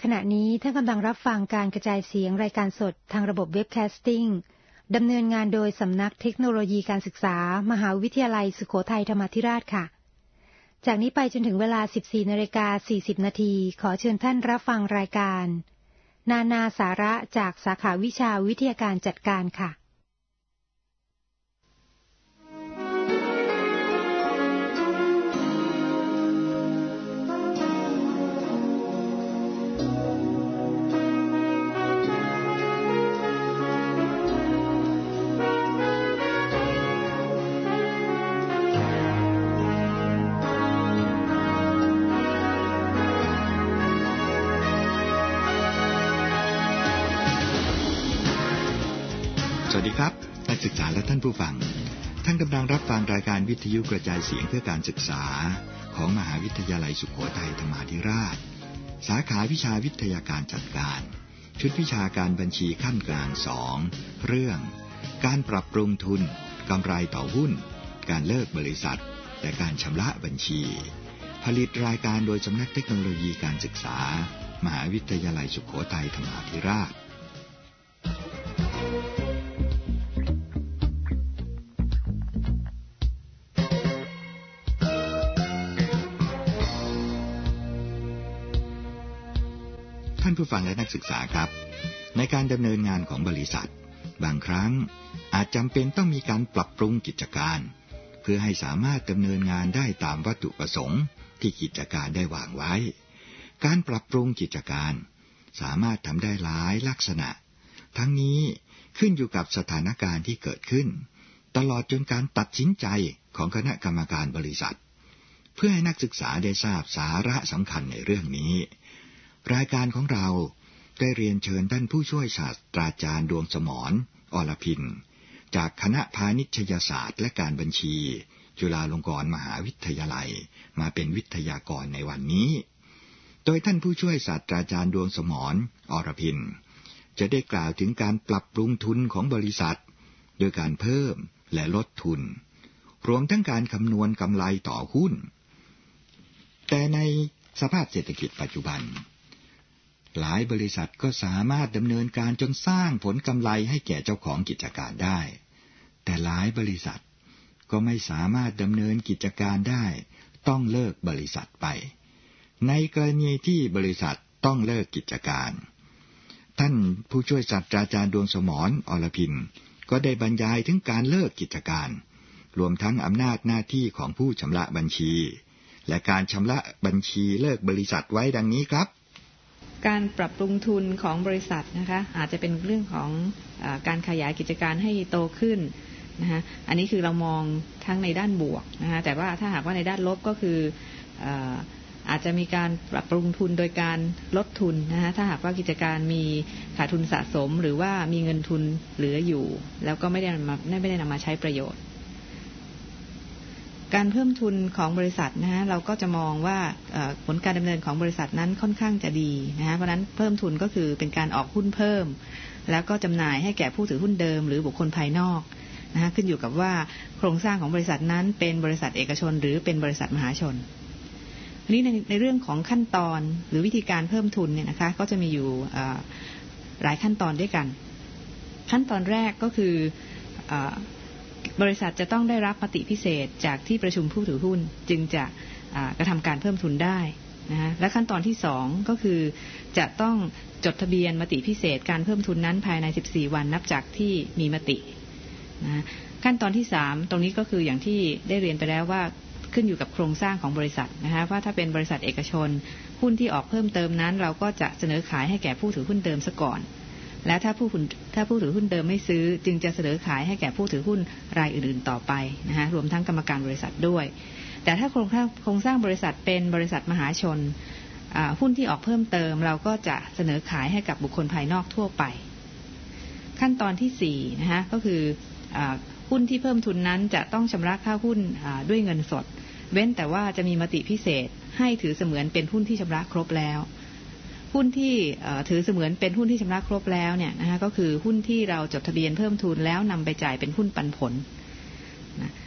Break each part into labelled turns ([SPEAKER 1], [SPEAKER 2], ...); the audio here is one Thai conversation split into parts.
[SPEAKER 1] ขณะนี้ท่านกำลังรับฟังการกระจายเสียงรายการสดทางระบบเว็บแคสติ้งดำเนินงานโดยสำนักเทคโนโลยีการศึกษามหาวิทยาลัยสุโขทัยธรรมาธิราชค่ะจากนี้ไปจนถึงเวลา 14:40 น.ขอเชิญท่านรับฟังรายการนานาสาระจากสาขาวิชาวิทยาการจัดการค่ะ
[SPEAKER 2] สวัสดีครับนักศึกษาและท่านผู้ฟังท่านกำลังรับฟังรายการวิทยุกระจายเสียงเพื่อการศึกษาของมหาวิทยาลัยสุโขทัยธรรมาธิราชสาขาวิชาวิทยาการจัดการชุดวิชาการบัญชีขั้นกลาง2เรื่องการปรับปรุงทุนกำไรต่อหุ้นการเลิกบริษัทและการชำระบัญชีผลิตรายการโดยสำนักเทคโนโลยีการศึกษามหาวิทยาลัยสุโขทัยธรรมาธิราชท่านผู้ฟังและนักศึกษาครับในการดำเนินงานของบริษัทบางครั้งอาจจำเป็นต้องมีการปรับปรุงกิจการเพื่อให้สามารถดำเนินงานได้ตามวัตถุประสงค์ที่กิจการได้วางไว้การปรับปรุงกิจการสามารถทำได้หลายลักษณะทั้งนี้ขึ้นอยู่กับสถานการณ์ที่เกิดขึ้นตลอดจนการตัดสินใจของคณะกรรมการบริษัทเพื่อให้นักศึกษาได้ทราบสาระสำคัญในเรื่องนี้รายการของเราได้เรียนเชิญท่านผู้ช่วยศาสตราจารย์ดวงสมร อรพินจากคณะพาณิชยศาสตร์และการบัญชีจุฬาลงกรณ์มหาวิทยาลัยมาเป็นวิทยากรในวันนี้โดยท่านผู้ช่วยศาสตราจารย์ดวงสมร อรพินจะได้กล่าวถึงการปรับปรุงทุนของบริษัทโดยการเพิ่มและลดทุนรวมทั้งการคำนวณกำไรต่อหุ้นแต่ในสภาพเศรษฐกิจปัจจุบันหลายบริษัทก็สามารถดำเนินการจนสร้างผลกำไรให้แก่เจ้าของกิจการได้แต่หลายบริษัทก็ไม่สามารถดำเนินกิจการได้ต้องเลิกบริษัทไปในกรณีที่บริษัทต้องเลิกกิจการท่านผู้ช่วยศาสตราจารย์ดวงสมร อรพินก็ได้บรรยายถึงการเลิกกิจการรวมทั้งอำนาจหน้าที่ของผู้ชำระบัญชีและการชำระบัญชีเลิกบริษัทไว้ดังนี้ครับ
[SPEAKER 3] การปรับปรุงทุนของบริษัทนะคะอาจจะเป็นเรื่องของการขยายกิจการให้โตขึ้นนะคะอันนี้คือเรามองทั้งในด้านบวกนะคะแต่ว่าถ้าหากว่าในด้านลบก็คืออาจจะมีการปรับปรุงทุนโดยการลดทุนนะคะถ้าหากว่ากิจการมีขาดทุนสะสมหรือว่ามีเงินทุนเหลืออยู่แล้วก็ไม่ได้นำมาใช้ประโยชน์การเพิ่มทุนของบริษัทนะฮะเราก็จะมองว่าผลการดำเนินของบริษัทนั้นค่อนข้างจะดีนะฮะเพราะนั้นเพิ่มทุนก็คือเป็นการออกหุ้นเพิ่มแล้วก็จำหน่ายให้แก่ผู้ถือหุ้นเดิมหรือบุคคลภายนอกนะฮะขึ้นอยู่กับว่าโครงสร้างของบริษัทนั้นเป็นบริษัทเอกชนหรือเป็นบริษัทมหาชนนี้ในเรื่องของขั้นตอนหรือวิธีการเพิ่มทุนเนี่ยนะคะก็จะมีอยู่หลายขั้นตอนด้วยกันขั้นตอนแรกก็คือบริษัทจะต้องได้รับมติพิเศษจากที่ประชุมผู้ถือหุ้นจึงจะกระทำการเพิ่มทุนได้นะฮะและขั้นตอนที่2ก็คือจะต้องจดทะเบียนมติพิเศษการเพิ่มทุนนั้นภายใน14วันนับจากที่มีมตินะขั้นตอนที่3ตรงนี้ก็คืออย่างที่ได้เรียนไปแล้วว่าขึ้นอยู่กับโครงสร้างของบริษัทนะฮะว่าถ้าเป็นบริษัทเอกชนหุ้นที่ออกเพิ่มเติมนั้นเราก็จะเสนอขายให้แก่ผู้ถือหุ้นเดิมซะก่อนและถ้าผู้ถือหุ้นเดิมไม่ซื้อจึงจะเสนอขายให้แก่ผู้ถือหุ้นรายอื่นๆต่อไปนะฮะรวมทั้งกรรมการบริษัทด้วยแต่ถ้าโครงสร้างบริษัทเป็นบริษัทมหาชนหุ้นที่ออกเพิ่มเติมเราก็จะเสนอขายให้กับบุคคลภายนอกทั่วไปขั้นตอนที่4นะฮะก็คือหุ้นที่เพิ่มทุนนั้นจะต้องชำระค่าหุ้นด้วยเงินสดเว้นแต่ว่าจะมีมติพิเศษให้ถือเสมือนเป็นหุ้นที่ชำระครบแล้วหุ้นที่ถือเสมือนเป็นหุ้นที่ชำระครบแล้วเนี่ยนะคะก็คือหุ้นที่เราจดทะเบียนเพิ่มทุนแล้วนำไปจ่ายเป็นหุ้นปันผลนะ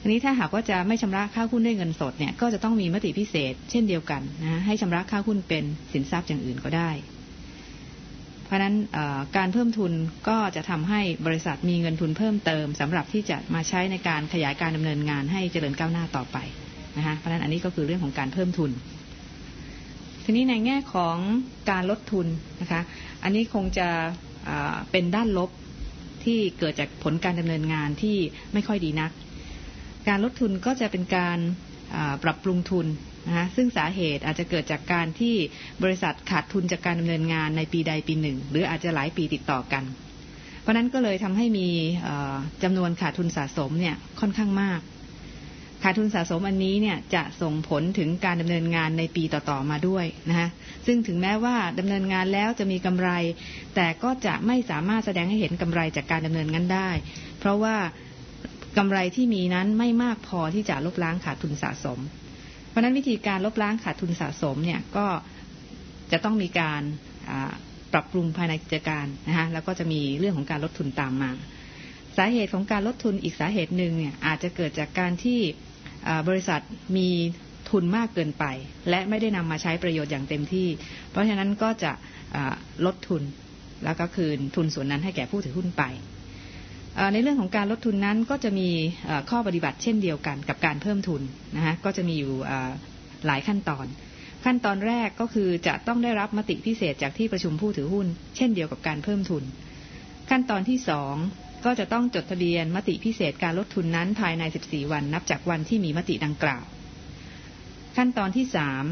[SPEAKER 3] ทีนี้ถ้าหากว่าจะไม่ชำระค่าหุ้นด้วยเงินสดเนี่ยก็จะต้องมีมติพิเศษเช่นเดียวกันนะให้ชำระค่าหุ้นเป็นสินทรัพย์อย่างอื่นก็ได้เพราะฉะนั้นการเพิ่มทุนก็จะทำให้บริษัทมีเงินทุนเพิ่มเติมสำหรับที่จะมาใช้ในการขยายการดำเนินงานให้เจริญก้าวหน้าต่อไปนะคะเพราะฉะนั้นอันนี้ก็คือเรื่องของการเพิ่มทุนทีนี้ในแง่ของการลดทุนนะคะอันนี้คงจะเป็นด้านลบที่เกิดจากผลการดำเนินงานที่ไม่ค่อยดีนักการลดทุนก็จะเป็นการปรับปรุงทุนนะคะซึ่งสาเหตุอาจจะเกิดจากการที่บริษัทขาดทุนจากการดำเนินงานในปีใดปีหนึ่งหรืออาจจะหลายปีติดต่อกันเพราะนั้นก็เลยทำให้มีจำนวนขาดทุนสะสมเนี่ยค่อนข้างมากขาดทุนสะสมอันนี้เนี่ยจะส่งผลถึงการดำเนินงานในปีต่อๆมาด้วยนะคะซึ่งถึงแม้ว่าดำเนินงานแล้วจะมีกำไรแต่ก็จะไม่สามารถแสดงให้เห็นกำไรจากการดำเนินงานได้เพราะว่ากำไรที่มีนั้นไม่มากพอที่จะลบล้างขาดทุนสะสมเพราะฉะนั้นวิธีการลบล้างขาดทุนสะสมเนี่ยก็จะต้องมีการปรับปรุงภายในกิจการนะคะแล้วก็จะมีเรื่องของการลดทุนตามมาสาเหตุของการลดทุนอีกสาเหตุหนึ่งเนี่ยอาจจะเกิดจากการที่บริษัทมีทุนมากเกินไปและไม่ได้นำมาใช้ประโยชน์อย่างเต็มที่เพราะฉะนั้นก็จะลดทุนแล้วก็คืนทุนส่วนนั้นให้แก่ผู้ถือหุ้นไปในเรื่องของการลดทุนนั้นก็จะมีข้อปฏิบัติเช่นเดียวกันกับการเพิ่มทุนนะคะก็จะมีอยู่หลายขั้นตอนขั้นตอนแรกก็คือจะต้องได้รับมติพิเศษจากที่ประชุมผู้ถือหุ้นเช่นเดียวกับการเพิ่มทุนขั้นตอนที่2ก็จะต้องจดทะเบียนมติพิเศษการลดทุนนั้นภายใน14วันนับจากวันที่มีมติดังกล่าวขั้นตอนที่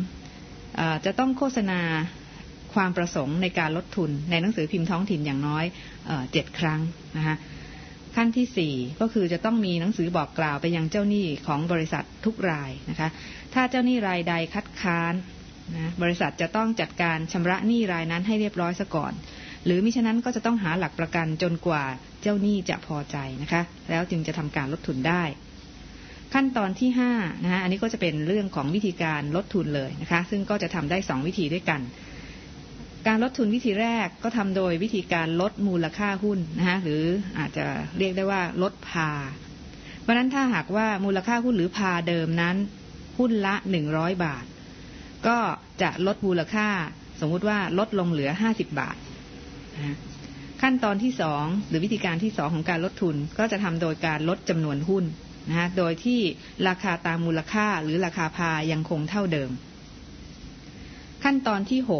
[SPEAKER 3] 3จะต้องโฆษณาความประสงค์ในการลดทุนในหนังสือพิมพ์ท้องถิ่นอย่างน้อย7 ครั้งนะคะขั้นที่4ก็คือจะต้องมีหนังสือบอกกล่าวไปยังเจ้าหนี้ของบริษัททุกรายนะคะถ้าเจ้าหนี้รายใดคัดค้านนะบริษัทจะต้องจัดการชำระหนี้รายนั้นให้เรียบร้อยซะก่อนหรือมิฉะนั้นก็จะต้องหาหลักประกันจนกว่าเจ้าหนี้จะพอใจนะคะแล้วจึงจะทำการลดทุนได้ขั้นตอนที่5นะคะอันนี้ก็จะเป็นเรื่องของวิธีการลดทุนเลยนะคะซึ่งก็จะทำได้2วิธีด้วยกันการลดทุนวิธีแรกก็ทำโดยวิธีการลดมูลค่าหุ้นนะคะหรืออาจจะเรียกได้ว่าลดพาเพราะฉะนั้นถ้าหากว่ามูลค่าหุ้นหรือพาเดิมนั้นหุ้นละ100 บาทก็จะลดมูลค่าสมมุติว่าลดลงเหลือ50 บาทขั้นตอนที่2หรือวิธีการที่2ของการลดทุนก็จะทำโดยการลดจำนวนหุ้นนะโดยที่ราคาตามมูลค่าหรือราคาพายังคงเท่าเดิมขั้นตอนที่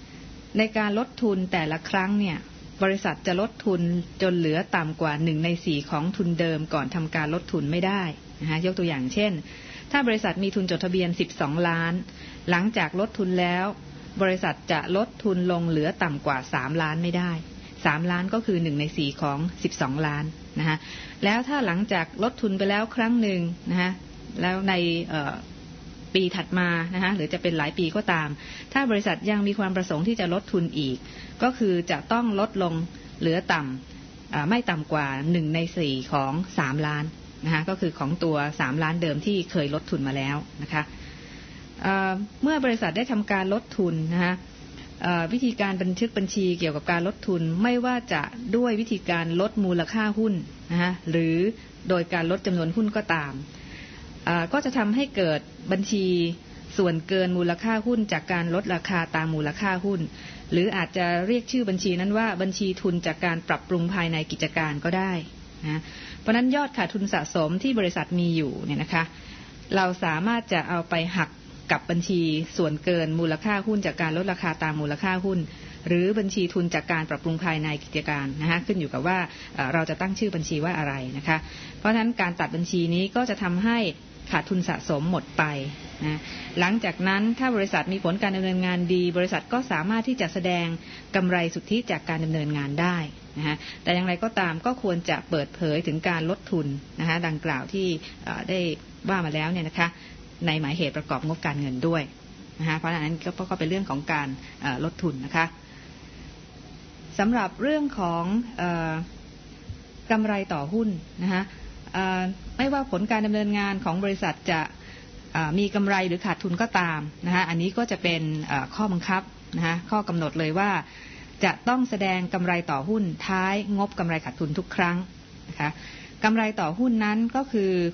[SPEAKER 3] 6ในการลดทุนแต่ละครั้งเนี่ยบริษัทจะลดทุนจนเหลือต่ำกว่า1 ใน 4ของทุนเดิมก่อนทำการลดทุนไม่ได้ยกตัวอย่างเช่นถ้าบริษัทมีทุนจดทะเบียน12 ล้านหลังจากลดทุนแล้วบริษัทจะลดทุนลงเหลือต่ำกว่า3 ล้านไม่ได้3 ล้านก็คือ1 ใน 4ของ12 ล้านนะคะแล้วถ้าหลังจากลดทุนไปแล้วครั้งหนึ่งนะคะแล้วในปีถัดมานะคะหรือจะเป็นหลายปีก็ตามถ้าบริษัทยังมีความประสงค์ที่จะลดทุนอีกก็คือจะต้องลดลงเหลือไม่ต่ำกว่า1 ใน 4ของ3 ล้านนะคะก็คือของตัว3 ล้านเดิมที่เคยลดทุนมาแล้วนะคะเมื่อบริษัทได้ทำการลดทุนนะคะวิธีการบันทึกบัญชีเกี่ยวกับการลดทุนไม่ว่าจะด้วยวิธีการลดมูลค่าหุ้นนะคะหรือโดยการลดจำนวนหุ้นก็ตามก็จะทำให้เกิดบัญชีส่วนเกินมูลค่าหุ้นจากการลดราคาตามมูลค่าหุ้นหรืออาจจะเรียกชื่อบัญชีนั้นว่าบัญชีทุนจากการปรับปรุงภายในกิจการก็ได้นะเพราะนั้นยอดขาดทุนสะสมที่บริษัทมีอยู่เนี่ยนะคะเราสามารถจะเอาไปหักกับบัญชีส่วนเกินมูลค่าหุ้นจากการลดราคาตามมูลค่าหุ้นหรือบัญชีทุนจากการปรับปรุงภายในกิจการนะคะขึ้นอยู่กับว่าเราจะตั้งชื่อบัญชีว่าอะไรนะคะเพราะฉะนั้นการตัดบัญชีนี้ก็จะทำให้ขาดทุนสะสมหมดไปนะหลังจากนั้นถ้าบริษัทมีผลการดำเนินงานดีบริษัทก็สามารถที่จะแสดงกำไรสุทธิจากการดำเนินงานได้นะคะแต่อย่างไรก็ตามก็ควรจะเปิดเผยถึงการลดทุนนะคะดังกล่าวที่ได้ว่ามาแล้วเนี่ยนะคะในหมายเหตุประกอบงบการเงินด้วยนะคะเพราะฉะนั้นก็เป็นเรื่องของการลดทุนนะคะสำหรับเรื่องของกำไรต่อหุ้นนะคะไม่ว่าผลการดำเนินงานของบริษัทจะมีกำไรหรือขาดทุนก็ตามนะคะอันนี้ก็จะเป็นข้อบังคับนะคะข้อกำหนดเลยว่าจะต้องแสดงกำไรต่อหุ้นท้ายงบกำไรขาดทุนทุกครั้งนะคะกำไรต่อหุ้นนั้นก็คือค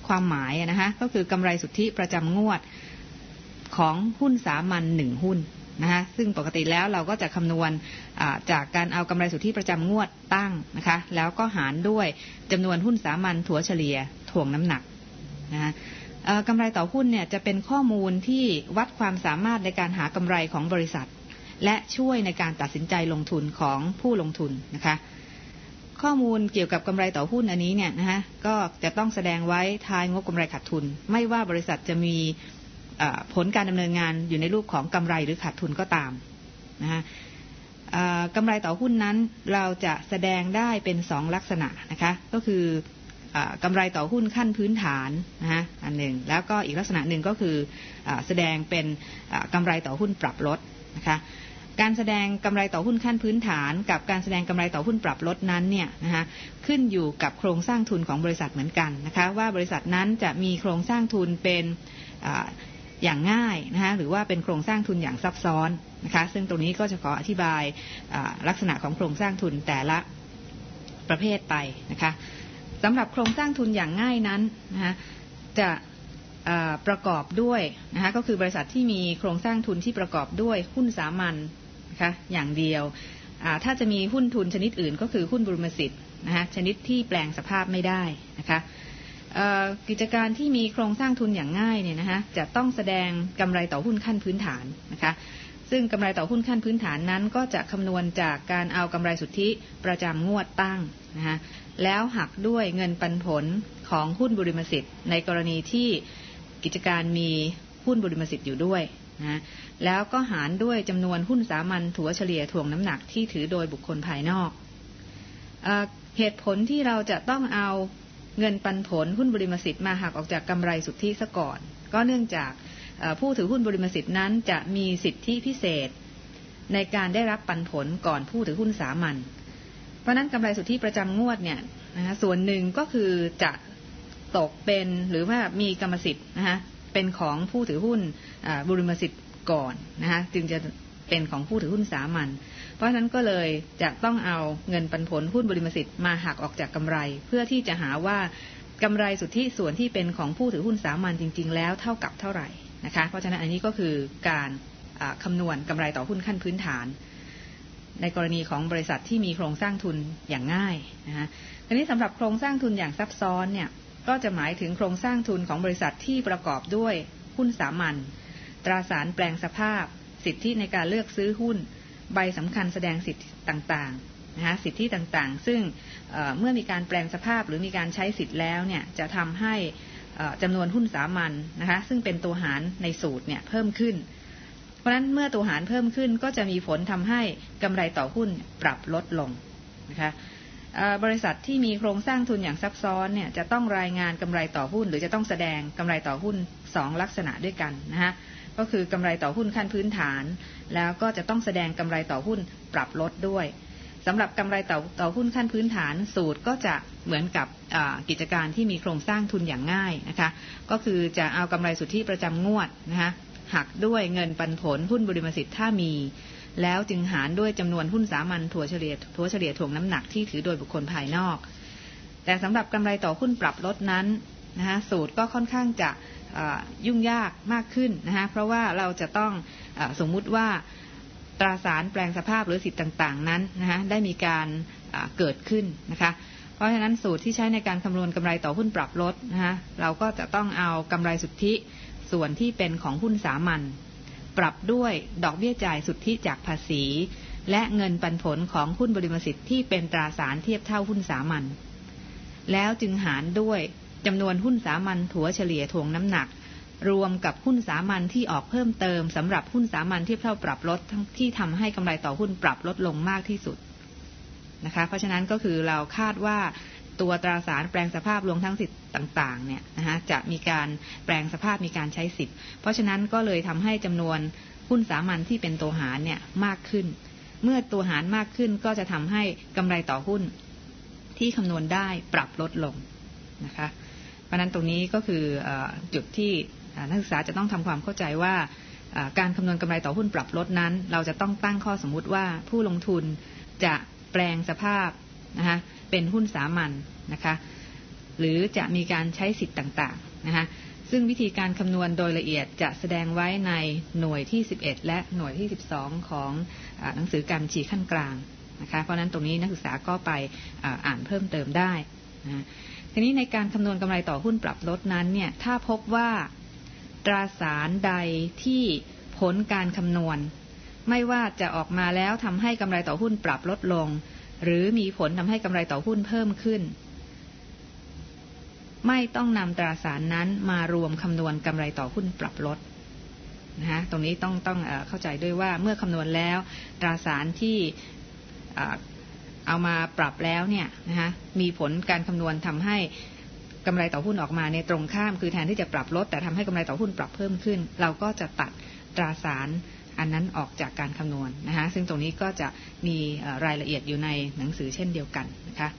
[SPEAKER 3] ความหมายนะคะก็คือกำไรสุทธิประจำงวดของหุ้นสามัญ1หุ้นนะคะซึ่งปกติแล้วเราก็จะคำนวณจากการเอากำไรสุทธิประจำงวดตั้งนะคะแล้วก็หารด้วยจำนวนหุ้นสามัญถัวเฉลี่ยถ่วงน้ำหนักนะคะกำไรต่อหุ้นเนี่ยจะเป็นข้อมูลที่วัดความสามารถในการหากำไรของบริษัทและช่วยในการตัดสินใจลงทุนของผู้ลงทุนนะคะข้อมูลเกี่ยวกับกำไรต่อหุ้นอันนี้เนี่ยนะคะก็จะต้องแสดงไว้ท้ายงบกำไรขาดทุนไม่ว่าบริษัทจะมีผลการดำเนินงานอยู่ในรูปของกำไรหรือขาดทุนก็ตามนะคะกำไรต่อหุ้นนั้นเราจะแสดงได้เป็น2ลักษณะนะคะก็คือกำไรต่อหุ้นขั้นพื้นฐานนะคะอันหนึ่งแล้วก็อีกลักษณะหนึ่งก็คือแสดงเป็นกำไรต่อหุ้นปรับลดนะคะการแสดงกำไรต่อหุ้นขั้นพื้นฐานกับการแสดงกำไรต่อหุ้นปรับลดนั้นเนี่ยนะคะขึ้นอยู่กับโครงสร้างทุนของบริษัทเหมือนกันนะคะว่าบริษัทนั้นจะมีโครงสร้างทุนเป็นอย่างง่ายนะคะหรือว่าเป็นโครงสร้างทุนอย่างซับซ้อนนะคะซึ่งตรงนี้ก็จะขออธิบายลักษณะของโครงสร้างทุนแต่ละประเภทไปนะคะสำหรับโครงสร้างทุนอย่างง่ายนั้นนะคะจะประกอบด้วยนะคะก็คือบริษัทที่มีโครงสร้างทุนที่ประกอบด้วยหุ้นสามัญนะคะอย่างเดียวถ้าจะมีหุ้นทุนชนิดอื่นก็คือหุ้นบรมสิทธิ์นะคะชนิดที่แปลงสภาพไม่ได้นะคะกิจการที่มีโครงสร้างทุนอย่างง่ายเนี่ยนะคะจะต้องแสดงกำไรต่อหุ้นขั้นพื้นฐานนะคะซึ่งกำไรต่อหุ้นขั้นพื้นฐานนั้นก็จะคำนวณจากการเอากำไรสุทธิประจำงวดตั้งนะคะแล้วหักด้วยเงินปันผลของหุ้นบรมสิทธิ์ในกรณีที่กิจการมีหุ้นบรมสิทธิ์อยู่ด้วยนะแล้วก็หารด้วยจำนวนหุ้นสามัญถัวเฉลี่ยถ่วงน้ำหนักที่ถือโดยบุคคลภายนอกเหตุผลที่เราจะต้องเอาเงินปันผลหุ้นบรมสิทธิ์มาหักออกจากกำไรสุทธิซะก่อนก็เนื่องจากผู้ถือหุ้นบรมสิทธิ์นั้นจะมีสิทธิพิเศษในการได้รับปันผลก่อนผู้ถือหุ้นสามัญเพราะนั้นกำไรสุทธิประจำงวดเนี่ยนะคะส่วนหนึ่งก็คือจะตกเป็นหรือว่ามีกรรมสิทธิ์นะคะเป็นของผู้ถือหุ้นบรมสิทธิ์ก่อนนะคะจึงจะเป็นของผู้ถือหุ้นสามัญเพราะฉะนั้นก็เลยจะต้องเอาเงินปันผลหุ้นบรมสิทธิ์มาหักออกจากกำไรเพื่อที่จะหาว่ากำไรสุทธิส่วนที่เป็นของผู้ถือหุ้นสามัญจริงๆแล้วเท่ากับเท่าไหร่นะคะเพราะฉะนั้นอันนี้ก็คือการคำนวณกำไรต่อหุ้นขั้นพื้นฐานในกรณีของบริษัทที่มีโครงสร้างทุนอย่างง่ายนะคะทีนี้สำหรับโครงสร้างทุนอย่างซับซ้อนเนี่ยก็จะหมายถึงโครงสร้างทุนของบริษัทที่ประกอบด้วยหุ้นสามัญตราสารแปลงสภาพสิทธิในการเลือกซื้อหุ้นใบสำคัญแสดงสิทธิต่างๆนะคะสิทธิต่างๆซึ่งเมื่อมีการแปลงสภาพหรือมีการใช้สิทธิ์แล้วเนี่ยจะทำให้จำนวนหุ้นสามัญนะคะซึ่งเป็นตัวหารในสูตรเนี่ยเพิ่มขึ้นเพราะฉะนั้นเมื่อตัวหารเพิ่มขึ้นก็จะมีผลทำให้กำไรต่อหุ้นปรับลดลงนะคะบริษัทที่มีโครงสร้างทุนอย่างซับซ้อนเนี่ยจะต้องรายงานกำไรต่อหุ้นหรือจะต้องแสดงกำไรต่อหุ้น2ลักษณะด้วยกันนะคะก็คือกำไรต่อหุ้นขั้นพื้นฐานแล้วก็จะต้องแสดงกำไรต่อหุ้นปรับลดด้วยสำหรับกำไรต่อหุ้นขั้นพื้นฐานสูตรก็จะเหมือนกับกิจการที่มีโครงสร้างทุนอย่างง่ายนะคะก็คือจะเอากำไรสุทธิประจำงวดนะคะหักด้วยเงินปันผลหุ้นบรมสิทธิ์ถ้ามีแล้วจึงหารด้วยจำนวนหุ้นสามัญถัวเฉลี่ยถ่วงน้ำหนักที่ถือโดยบุคคลภายนอกแต่สำหรับกำไรต่อหุ้นปรับลดนั้นนะคะสูตรก็ค่อนข้างจะยุ่งยากมากขึ้นนะคะเพราะว่าเราจะต้องสมมุติว่าตราสารแปลงสภาพหรือสิทธิ์ต่างๆนั้นนะคะได้มีการเกิดขึ้นนะคะเพราะฉะนั้นสูตรที่ใช้ในการคำนวณกำไรต่อหุ้นปรับลดนะคะเราก็จะต้องเอากำไรสุทธิส่วนที่เป็นของหุ้นสามัญปรับด้วยดอกเบี้ยจ่ายสุทธิจากภาษีและเงินปันผลของหุ้นบรมสิทธิ์ที่เป็นตราสารเทียบเท่าหุ้นสามัญแล้วจึงหารด้วยจำนวนหุ้นสามัญถัวเฉลี่ยถ่วงน้ำหนักรวมกับหุ้นสามัญที่ออกเพิ่มเติมสำหรับหุ้นสามัญเทียบเท่าปรับลดที่ทำให้กำไรต่อหุ้นปรับลดลงมากที่สุดนะคะเพราะฉะนั้นก็คือเราคาดว่าตัวตราสารแปลงสภาพรวมทั้งสิทธิ์ต่างๆเนี่ยนะคะจะมีการแปลงสภาพมีการใช้สิทธิ์เพราะฉะนั้นก็เลยทำให้จำนวนหุ้นสามัญที่เป็นตัวหารเนี่ยมากขึ้นเมื่อตัวหารมากขึ้นก็จะทำให้กำไรต่อหุ้นที่คำนวณได้ปรับลดลงนะคะเพราะนั้นตรงนี้ก็คือจุดที่นักศึกษาจะต้องทำความเข้าใจว่าการคำนวณกำไรต่อหุ้นปรับลดนั้นเราจะต้องตั้งข้อสมมุติว่าผู้ลงทุนจะแปลงสภาพนะคะเป็นหุ้นสามัญนะคะหรือจะมีการใช้สิทธิ์ต่างๆนะคะซึ่งวิธีการคำนวณโดยละเอียดจะแสดงไว้ในหน่วยที่11และหน่วยที่12ของหนังสือการบัญชีขั้นกลางนะคะเพราะนั้นตรงนี้นักศึกษาก็ไปอ่านเพิ่มเติมได้นะทีนี้ในการคำนวณกำไรต่อหุ้นปรับลดนั้นเนี่ยถ้าพบว่าตราสารใดที่ผลการคำนวณไม่ว่าจะออกมาแล้วทำให้กำไรต่อหุ้นปรับลดลงหรือมีผลทำให้กำไรต่อหุ้นเพิ่มขึ้นไม่ต้องนำตราสารนั้นมารวมคำนวณกำไรต่อหุ้นปรับลดนะตรงนี้ต้องเข้าใจด้วยว่าเมื่อคำนวณแล้วตราสารที่เอามาปรับแล้วเนี่ยนะคะมีผลการคำนวณทำให้กำไรต่อหุ้นออกมาในตรงข้ามคือแทนที่จะปรับลดแต่ทำให้กำไรต่อหุ้นปรับเพิ่มขึ้นเราก็จะตัดตราสารอันนั้นออกจากการคำนวณนะคะซึ่งตรงนี้ก็จะมีรายละเอียดอยู่ในหนังสือเช่นเดียวกันนะคะ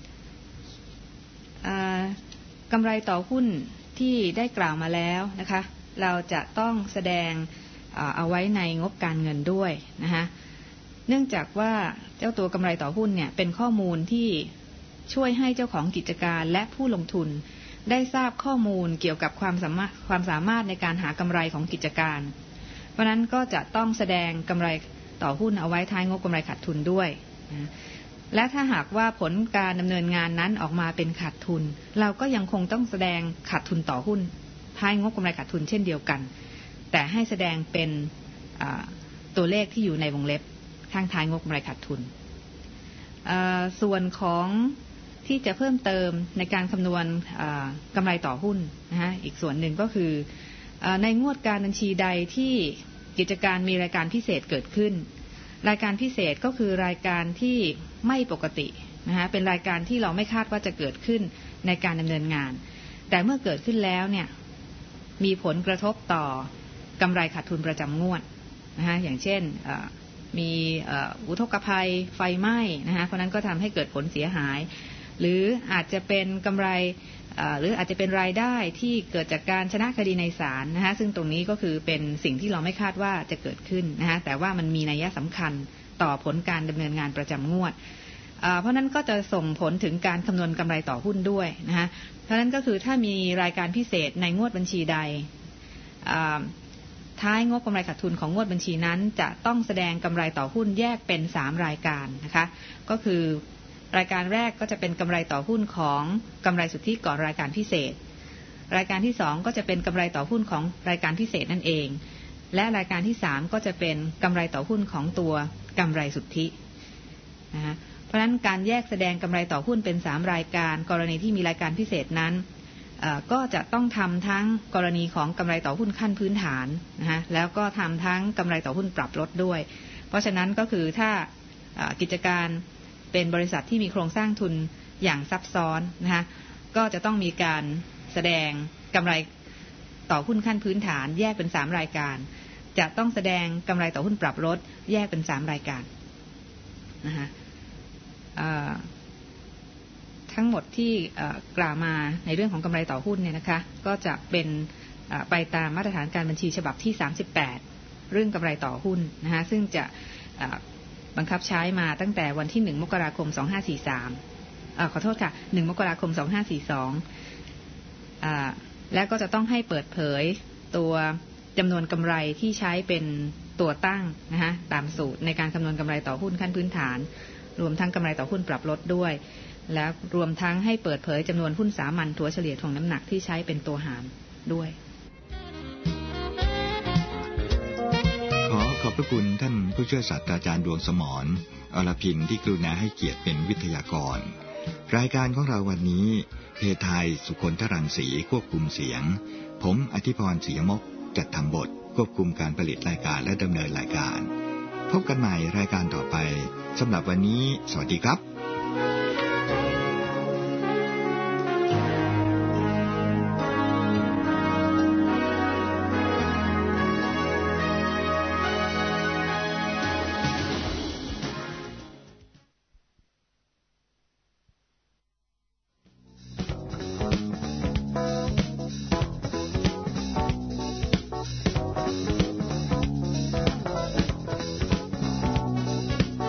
[SPEAKER 3] กำไรต่อหุ้นที่ได้กล่าวมาแล้วนะคะเราจะต้องแสดงเอาไว้ในงบการเงินด้วยนะคะเนื่องจากว่าเจ้าตัวกำไรต่อหุ้นเนี่ยเป็นข้อมูลที่ช่วยให้เจ้าของกิจการและผู้ลงทุนได้ทราบข้อมูลเกี่ยวกับความสามารถในการหากำไรของกิจการเพราะนั้นก็จะต้องแสดงกำไรต่อหุ้นเอาไว้ท้ายงบกำไรขาดทุนด้วยนะและถ้าหากว่าผลการดำเนินงานนั้นออกมาเป็นขาดทุนเราก็ยังคงต้องแสดงขาดทุนต่อหุ้นท้ายงบกำไรขาดทุนเช่นเดียวกันแต่ให้แสดงเป็นตัวเลขที่อยู่ในวงเล็บข้างท้ายงบกำไรขาดทุนส่วนของที่จะเพิ่มเติมในการคำนวณกำไรต่อหุ้นนะฮะอีกส่วนหนึ่งก็คือในงวดการบัญชีใดที่กิจการมีรายการพิเศษเกิดขึ้นรายการพิเศษก็คือรายการที่ไม่ปกตินะคะเป็นรายการที่เราไม่คาดว่าจะเกิดขึ้นในการดำเนินงานแต่เมื่อเกิดขึ้นแล้วเนี่ยมีผลกระทบต่อกำไรขาดทุนประจำงวดนะคะอย่างเช่นมีอุทกภัยไฟไหม้นะคะเพราะนั้นก็ทำให้เกิดผลเสียหายหรืออาจจะเป็นกำไรหรืออาจจะเป็นรายได้ที่เกิดจากการชนะคดีในศาลนะคะซึ่งตรงนี้ก็คือเป็นสิ่งที่เราไม่คาดว่าจะเกิดขึ้นนะคะแต่ว่ามันมีนัยสำคัญต่อผลการดำเนินงานประจำงวดเพราะนั้นก็จะส่งผลถึงการคำนวณกำไรต่อหุ้นด้วยนะคะเพราะนั้นก็คือถ้ามีรายการพิเศษในงวดบัญชีใดท้ายงบกำไรขาดทุนของงวดบัญชีนั้นจะต้องแสดงกำไรต่อหุ้นแยกเป็น3รายการนะคะก็คือรายการแรกก็จะเป็นกำไรต่อหุ้นของกำไรสุทธิก่อนรายการพิเศษรายการที่2ก็จะเป็นกำไรต่อหุ้นของรายการพิเศษนั่นเองและรายการที่3ก็จะเป็นกำไรต่อหุ้นของตัวกำไรสุทธินะคะเพราะฉะนั้นการแยกแสดงกำไรต่อหุ้นเป็น3รายการกรณีที่มีรายการพิเศษนั้นก็จะต้องทำทั้งกรณีของกำไรต่อหุ้นขั้นพื้นฐานนะคะแล้วก็ทำทั้งกำไรต่อหุ้นปรับลดด้วยเพราะฉะนั้นก็คือถ้ากิจการเป็นบริษัทที่มีโครงสร้างทุนอย่างซับซ้อนนะคะก็จะต้องมีการแสดงกำไรต่อหุ้นขั้นพื้นฐานแยกเป็น3รายการจะต้องแสดงกำไรต่อหุ้นปรับลดแยกเป็น3รายการนะคะทั้งหมดที่กล่าวมาในเรื่องของกำไรต่อหุ้นเนี่ยนะคะก็จะเป็นไปตามมาตรฐานการบัญชีฉบับที่38เรื่องกำไรต่อหุ้นนะคะซึ่งจะบังคับใช้มาตั้งแต่วันที่1มกราคม2543ขอโทษค่ะ1มกราคม2542และก็จะต้องให้เปิดเผยตัวจำนวนกำไรที่ใช้เป็นตัวตั้งนะคะตามสูตรในการคำนวณกำไรต่อหุ้นขั้นพื้นฐานรวมทั้งกำไรต่อหุ้นปรับลดด้วยและรวมทั้งให้เปิดเผยจำนวนหุ้นสามัญถัวเฉลี่ยถ่วงน้ำหนักที่ใช้เป็นตัวหารด้วย
[SPEAKER 2] ขอบพระคุณท่านผู้ช่วยศาสตราจารย์ดวงสมร อรพินที่กรุณาให้เกียรติเป็นวิทยากรรายการของเราวันนี้เพทายสุคนทรังสีควบคุมเสียงผมอธิพรศรียมกจัดทำบทควบคุมการผลิตรายการและดำเนินรายการพบกันใหม่รายการต่อไปสำหรับวันนี้สวัสดีครับ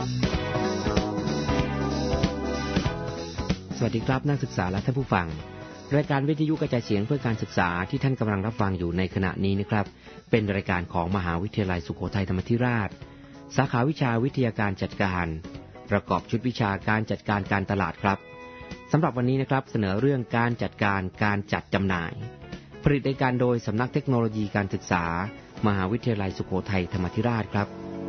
[SPEAKER 4] สวัสดีครับนักศึกษาและท่านผู้ฟังรายการวิทยุกระจายเสียงเพื่อการศึกษาที่ท่านกำลังรับฟังอยู่ในขณะนี้นะครับเป็นรายการของมหาวิทยาลัยสุโขทัยธรรมาธิราชสาขาวิชาวิทยาการจัดการประกอบชุดวิชาการจัดการการตลาดครับสำหรับวันนี้นะครับเสนอเรื่องการจัดการการจัดจำหน่ายผลิตรายการโดยสำนักเทคโนโลยีการศึกษามหาวิทยาลัยสุโขทัยธรรมาธิราชครับ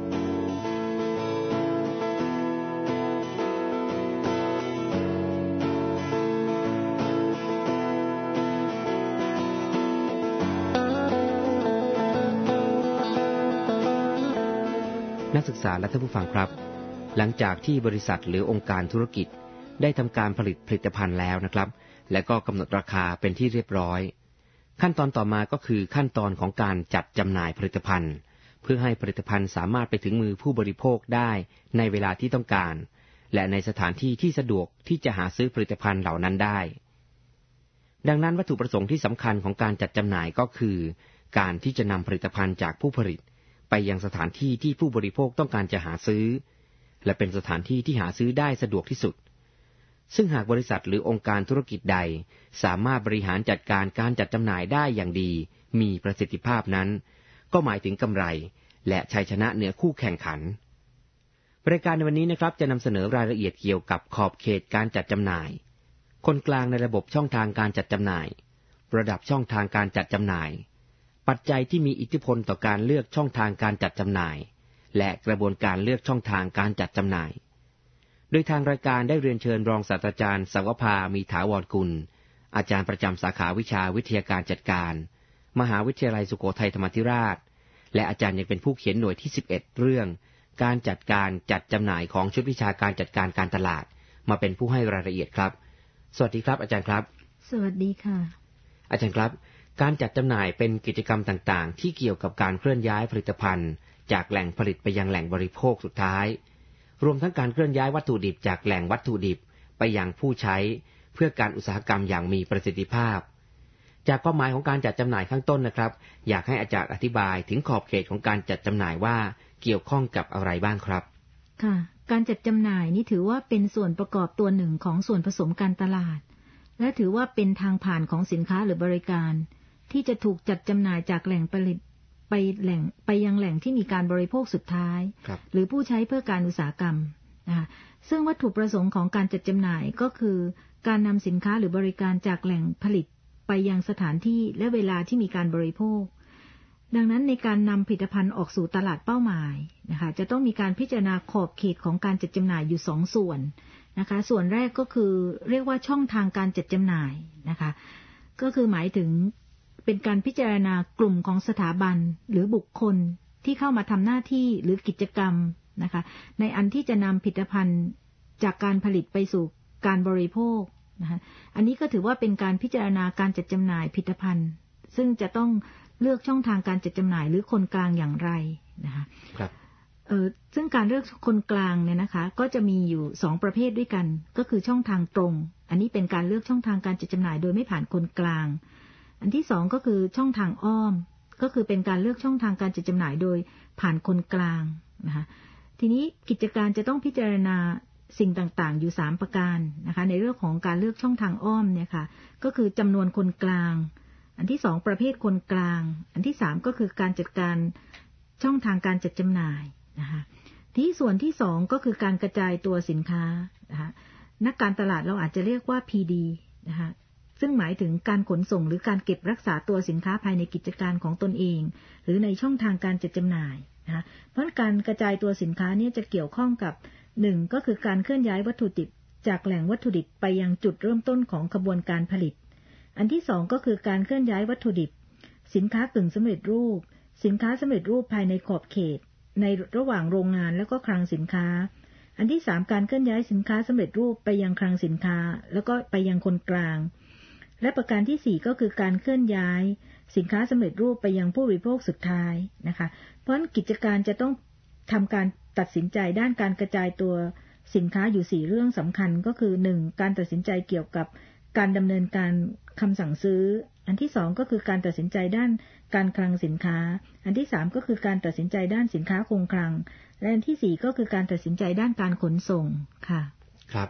[SPEAKER 4] นักศึกษาและท่านผู้ฟังครับหลังจากที่บริษัทหรือองค์การธุรกิจได้ทำการผลิตผลิตภัณฑ์แล้วนะครับและก็กำหนดราคาเป็นที่เรียบร้อยขั้นตอนต่อมาก็คือขั้นตอนของการจัดจำหน่ายผลิตภัณฑ์เพื่อให้ผลิตภัณฑ์สามารถไปถึงมือผู้บริโภคได้ในเวลาที่ต้องการและในสถานที่ที่สะดวกที่จะหาซื้อผลิตภัณฑ์เหล่านั้นได้ดังนั้นวัตถุประสงค์ที่สำคัญของการจัดจำหน่ายก็คือการที่จะนำผลิตภัณฑ์จากผู้ผลิตไปยังสถานที่ที่ผู้บริโภคต้องการจะหาซื้อและเป็นสถานที่ที่หาซื้อได้สะดวกที่สุดซึ่งหากบริษัทหรือองค์การธุรกิจใดสามารถบริหารจัดการการจัดจำหน่ายได้อย่างดีมีประสิทธิภาพนั้นก็หมายถึงกำไรและชัยชนะเหนือคู่แข่งขันรายการในวันนี้นะครับจะนำเสนอรายละเอียดเกี่ยวกับขอบเขตการจัดจำหน่ายคนกลางในระบบช่องทางการจัดจำหน่ายระดับช่องทางการจัดจำหน่ายปัจจัยที่มีอิทธิพลต่อการเลือกช่องทางการจัดจำหน่ายและกระบวนการเลือกช่องทางการจัดจำหน่ายโดยทางรายการได้เรียนเชิญรองศาสตราจารย์สวภามีถาวรกุลอาจารย์ประจำสาขาวิชาวิทยาการจัดการมหาวิทยาลัยสุโขทัยธรรมาธิราชและอาจารย์ยังเป็นผู้เขียนหน่วยที่11เรื่องการจัดการจัดจำหน่ายของชุดวิชาการจัดการการตลาดมาเป็นผู้ให้รายละเอียดครับสวัสดีครับอาจารย์ครับ
[SPEAKER 5] สวัสดีค่ะ
[SPEAKER 4] อาจารย์ครับการจัดจำหน่ายเป็นกิจกรรมต่างๆที่เกี่ยวกับการเคลื่อนย้ายผลิตภัณฑ์จากแหล่งผลิตไปยังแหล่งบริโภคสุดท้ายรวมทั้งการเคลื่อนย้ายวัตถุดิบจากแหล่งวัตถุดิบไปยังผู้ใช้เพื่อการอุตสาหกรรมอย่างมีประสิทธิภาพจากความหมายของการจัดจำหน่ายข้างต้นนะครับอยากให้อาจารย์อธิบายถึงขอบเขตของการจัดจำหน่ายว่าเกี่ยวข้องกับอะไรบ้างครับ
[SPEAKER 5] ค่ะการจัดจำหน่ายนี่ถือว่าเป็นส่วนประกอบตัวหนึ่งของส่วนผสมการตลาดและถือว่าเป็นทางผ่านของสินค้าหรือบริการที่จะถูกจัดจำหน่ายจากแหล่งผลิตไปยังแหล่งที่มีการบริโภคสุดท้ายหรือผู้ใช้เพื่อการอุตสาหกรรมนะคะซึ่งวัตถุประสงค์ของการจัดจำหน่ายก็คือการนำสินค้าหรือบริการจากแหล่งผลิตไปยังสถานที่และเวลาที่มีการบริโภคดังนั้นในการนำผลิตภัณฑ์ออกสู่ตลาดเป้าหมายนะคะจะต้องมีการพิจารณาขอบเขตของการจัดจำหน่ายอยู่2ส่วนนะคะส่วนแรกก็คือเรียกว่าช่องทางการจัดจำหน่ายนะคะก็คือหมายถึงเป็นการพิจารณากลุ่มของสถาบันหรือบุคคลที่เข้ามาทำหน้าที่หรือกิจกรรมนะคะในอันที่จะนำผลิตภัณฑ์จากการผลิตไปสู่การบริโภคนะคะอันนี้ก็ถือว่าเป็นการพิจารณาการจัดจำหน่ายผลิตภัณฑ์ซึ่งจะต้องเลือกช่องทางการจัดจำหน่ายหรือคนกลางอย่างไรนะคะ
[SPEAKER 4] ครับ
[SPEAKER 5] ซึ่งการเลือกคนกลางเนี่ยนะคะก็จะมีอยู่2ประเภทด้วยกันก็คือช่องทางตรงอันนี้เป็นการเลือกช่องทางการจัดจำหน่ายโดยไม่ผ่านคนกลางอันที่2ก็คือช่องทางอ้อมก็คือเป็นการเลือกช่องทางการจัดจำหน่ายโดยผ่านคนกลางนะคะทีนี้กิจการจะต้องพิจารณาสิ่งต่างๆอยู่3ประการนะคะในเรื่องของการเลือกช่องทางอ้อมเนี่ยค่ะก็คือจำนวนคนกลางอันที่2ประเภทคนกลางอันที่3ก็คือการจัดการช่องทางการจัดจำหน่ายนะคะที่ส่วนที่2ก็คือการกระจายตัวสินค้านะคะนักการตลาดเราอาจจะเรียกว่า PD นะคะซึ่งหมายถึงการขนส่งหรือการเก็บรักษาตัวสินค้าภายในกิจการของตนเองหรือในช่องทางการจัดจำหน่ายนะคะเพราะการกระจายตัวสินค้านี้จะเกี่ยวข้องกับ1ก็คือการเคลื่อนย้ายวัตถุดิบจากแหล่งวัตถุดิบไปยังจุดเริ่มต้นของกระบวนการผลิตอันที่2ก็คือการเคลื่อนย้ายวัตถุดิบสินค้ากึ่งสำเร็จรูปสินค้าสำเร็จรูปภายในขอบเขตในระหว่างโรงงานแล้วก็คลังสินค้าอันที่3การเคลื่อนย้ายสินค้าสำเร็จรูปไปยังคลังสินค้าแล้วก็ไปยังคนกลางและประการที่4ก็คือการเคลื่อนย้ายสินค้าสำเร็จรูปไปยังผู้บริโภคสุดท้ายนะคะเพราะกิจการจะต้องทำการตัดสินใจด้านการกระจายตัวสินค้าอยู่4เรื่องสำคัญก็คือ1การตัดสินใจเกี่ยวกับการดำเนินการคำสั่งซื้ออันที่2ก็คือการตัดสินใจด้านการคลังสินค้าอันที่3ก็คือการตัดสินใจด้านสินค้าคงคลังและอันที่4ก็คือการตัดสินใจด้านการขนส่งค่ะ
[SPEAKER 4] ครับ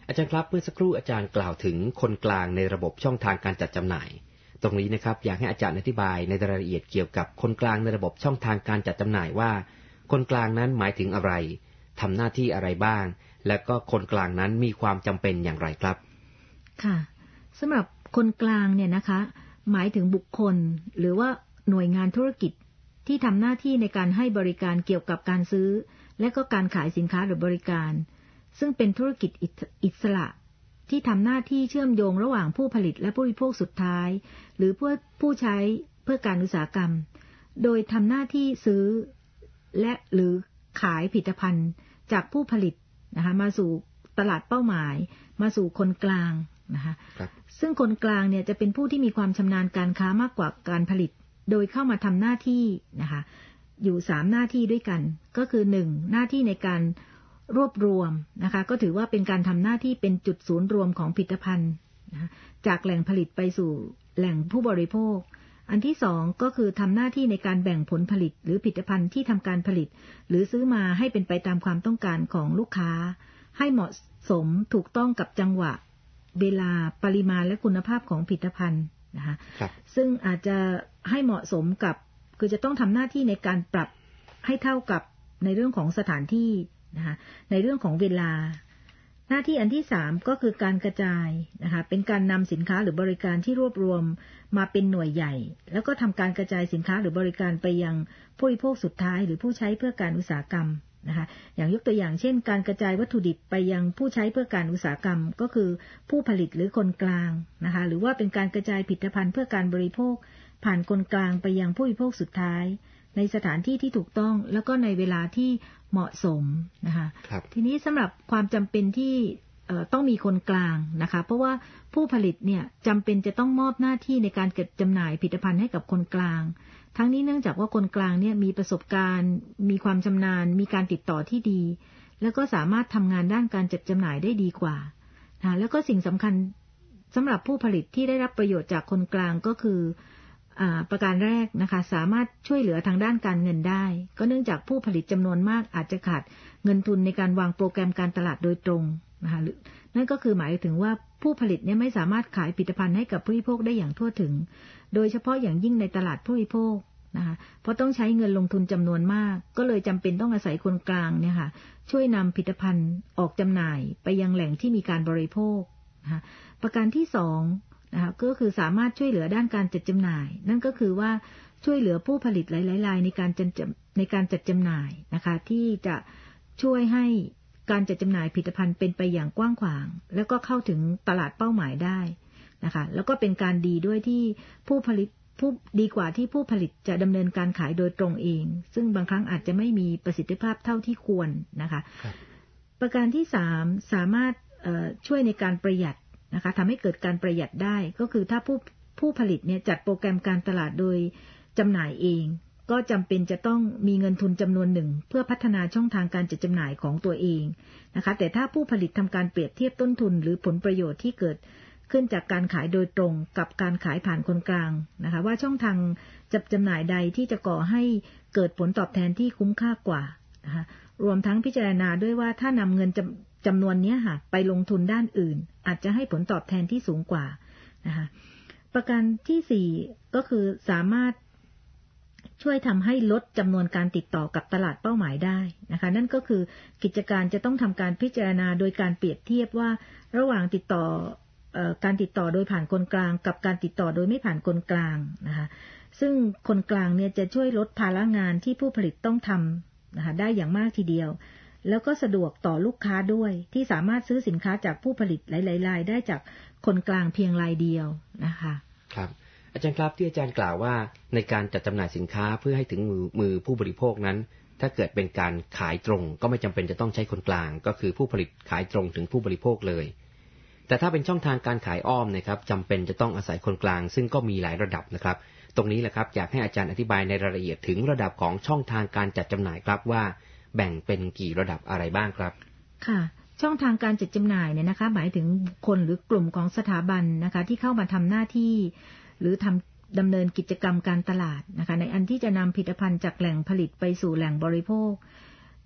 [SPEAKER 4] อาจารย์ครับเมื่อสักครู่อาจารย์กล่าวถึงคนกลางในระบบช่องทางการจัดจำหน่ายตรงนี้นะครับอยากให้อาจารย์อธิบายในรายละเอียดเกี่ยวกับคนกลางในระบบช่องทางการจัดจำหน่ายว่าคนกลางนั้นหมายถึงอะไรทำหน้าที่อะไรบ้างและก็คนกลางนั้นมีความจำเป็นอย่างไรครับ
[SPEAKER 5] ค่ะสำหรับคนกลางเนี่ยนะคะหมายถึงบุคคลหรือว่าหน่วยงานธุรกิจที่ทำหน้าที่ในการให้บริการเกี่ยวกับการซื้อและก็การขายสินค้าหรือบริการซึ่งเป็นธุรกิจอิสระที่ทำหน้าที่เชื่อมโยงระหว่างผู้ผลิตและผู้บริโภคสุดท้ายหรือผู้ใช้เพื่อการอุตสาหกรรมโดยทำหน้าที่ซื้อและหรือขายผลิตภัณฑ์จากผู้ผลิตนะคะมาสู่ตลาดเป้าหมายมาสู่คนกลางนะคะซึ่งคนกลางเนี่ยจะเป็นผู้ที่มีความชำนาญการค้ามากกว่าการผลิตโดยเข้ามาทำหน้าที่นะคะอยู่3หน้าที่ด้วยกันก็คือ1หน้าที่ในการรวบรวมนะคะก็ถือว่าเป็นการทำหน้าที่เป็นจุดศูนย์รวมของผลิตภัณฑ์นะจากแหล่งผลิตไปสู่แหล่งผู้บริโภคอันที่2ก็คือทำหน้าที่ในการแบ่งผลผลิตหรือผลิตภัณฑ์ที่ทำการผลิตหรือซื้อมาให้เป็นไปตามความต้องการของลูกค้าให้เหมาะสมถูกต้องกับจังหวะเวลาปริมาณและคุณภาพของผลิตภัณฑ์นะคะซึ่งอาจจะให้เหมาะสมกับคือจะต้องทำหน้าที่ในการปรับให้เท่ากับในเรื่องของสถานที่นะคะในเรื่องของเวลาหน้าที่อันที่3ก็คือการกระจายนะคะเป็นการนำสินค้าหรือบริการที่รวบรวมมาเป็นหน่วยใหญ่แล้วก็ทำการกระจายสินค้าหรือบริการไปยังผู้บริโภคสุดท้ายหรือผู้ใช้เพื่อการอุตสาหกรรมนะคะอย่างยกตัวอย่างเช่นการกระจายวัตถุดิบไปยังผู้ใช้เพื่อการอุตสาหกรรมก็คือผู้ผลิตหรือคนกลางนะคะหรือว่าเป็นการกระจายผลิตภัณฑ์เพื่อการบริโภคผ่านคนกลางไปยังผู้บริโภคสุดท้ายในสถานที่ที่ถูกต้องแล้วก็ในเวลาที่เหมาะสมนะคะทีนี้สำหรับความจำเป็นที่ต้องมีคนกลางนะคะเพราะว่าผู้ผลิตเนี่ยจำเป็นจะต้องมอบหน้าที่ในการเก็บจำหน่ายผลิตภัณฑ์ให้กับคนกลางทั้งนี้เนื่องจากว่าคนกลางเนี่ยมีประสบการณ์มีความชำนาญมีการติดต่อที่ดีแล้วก็สามารถทำงานด้านการจัดจำหน่ายได้ดีกว่านะแล้วก็สิ่งสำคัญสำหรับผู้ผลิตที่ได้รับประโยชน์จากคนกลางก็คือประการแรกนะคะสามารถช่วยเหลือทางด้านการเงินได้ก็เนื่องจากผู้ผลิตจำนวนมากอาจจะขาดเงินทุนในการวางโปรแกรมการตลาดโดยตรงนะคะนั่นก็คือหมายถึงว่าผู้ผลิตเนี่ยไม่สามารถขายผลิตภัณฑ์ให้กับผู้บริโภคได้อย่างทั่วถึงโดยเฉพาะอย่างยิ่งในตลาดผู้บริโภคนะคะเพราะต้องใช้เงินลงทุนจำนวนมากก็เลยจำเป็นต้องอาศัยคนกลางเนี่ยค่ะช่วยนำผลิตภัณฑ์ออกจำหน่ายไปยังแหล่งที่มีการบริโภคนะคะประการที่2นะคะก็คือสามารถช่วยเหลือด้านการจัดจำหน่ายนั่นก็คือว่าช่วยเหลือผู้ผลิตหลายๆรายในการจัดจำหน่ายนะคะที่จะช่วยให้การจัดจำหน่ายผลิตภัณฑ์เป็นไปอย่างกว้างขวางแล้วก็เข้าถึงตลาดเป้าหมายได้นะคะแล้วก็เป็นการดีด้วยที่ผู้ผลิตดีกว่าที่ผู้ผลิตจะดำเนินการขายโดยตรงเองซึ่งบางครั้งอาจจะไม่มีประสิทธิภาพเท่าที่ควรนะคะประการที่3สามารถช่วยในการประหยัดนะคะทำให้เกิดการประหยัดได้ก็คือถ้าผู้ผลิตเนี่ยจัดโปรแกรมการตลาดโดยจำหน่ายเองก็จำเป็นจะต้องมีเงินทุนจำนวนหนึ่งเพื่อพัฒนาช่องทางการจัดจำหน่ายของตัวเองนะคะแต่ถ้าผู้ผลิตทำการเปรียบเทียบต้นทุนหรือผลประโยชน์ที่เกิดขึ้นจากการขายโดยตรงกับการขายผ่านคนกลางนะคะว่าช่องทางจัดจำหน่ายใดที่จะก่อให้เกิดผลตอบแทนที่คุ้มค่ากว่านะคะรวมทั้งพิจารณาด้วยว่าถ้านำเงินจำนวนนี้ค่ะไปลงทุนด้านอื่นอาจจะให้ผลตอบแทนที่สูงกว่านะคะประการที่4ก็คือสามารถช่วยทำให้ลดจำนวนการติดต่อกับตลาดเป้าหมายได้นะคะนั่นก็คือกิจการจะต้องทำการพิจารณาโดยการเปรียบเทียบว่าระหว่างการติดต่อโดยผ่านคนกลางกับการติดต่อโดยไม่ผ่านคนกลางนะคะซึ่งคนกลางเนี่ยจะช่วยลดภาระงานที่ผู้ผลิตต้องทำนะคะได้อย่างมากทีเดียวแล้วก็สะดวกต่อลูกค้าด้วยที่สามารถซื้อสินค้าจากผู้ผลิตหลายๆรายได้จากคนกลางเพียงรายเดียวนะคะ
[SPEAKER 4] ครับอาจารย์ครับที่อาจารย์กล่าวว่าในการจัดจำหน่ายสินค้าเพื่อให้ถึงมือผู้บริโภคนั้นถ้าเกิดเป็นการขายตรงก็ไม่จำเป็นจะต้องใช้คนกลางก็คือผู้ผลิตขายตรงถึงผู้บริโภคเลยแต่ถ้าเป็นช่องทางการขายอ้อมนะครับจำเป็นจะต้องอาศัยคนกลางซึ่งก็มีหลายระดับนะครับตรงนี้แหละครับอยากให้อาจารย์อธิบายในรายละเอียดถึงระดับของช่องทางการจัดจำหน่ายครับว่าแบ่งเป็นกี่ระดับอะไรบ้างครับ
[SPEAKER 5] ค่ะช่องทางการจัดจำหน่ายเนี่ยนะคะหมายถึงคนหรือกลุ่มของสถาบันนะคะที่เข้ามาทำหน้าที่หรือดำเนินกิจกรรมการตลาดนะคะในอันที่จะนำผลิตภัณฑ์จากแหล่งผลิตไปสู่แหล่งบริโภค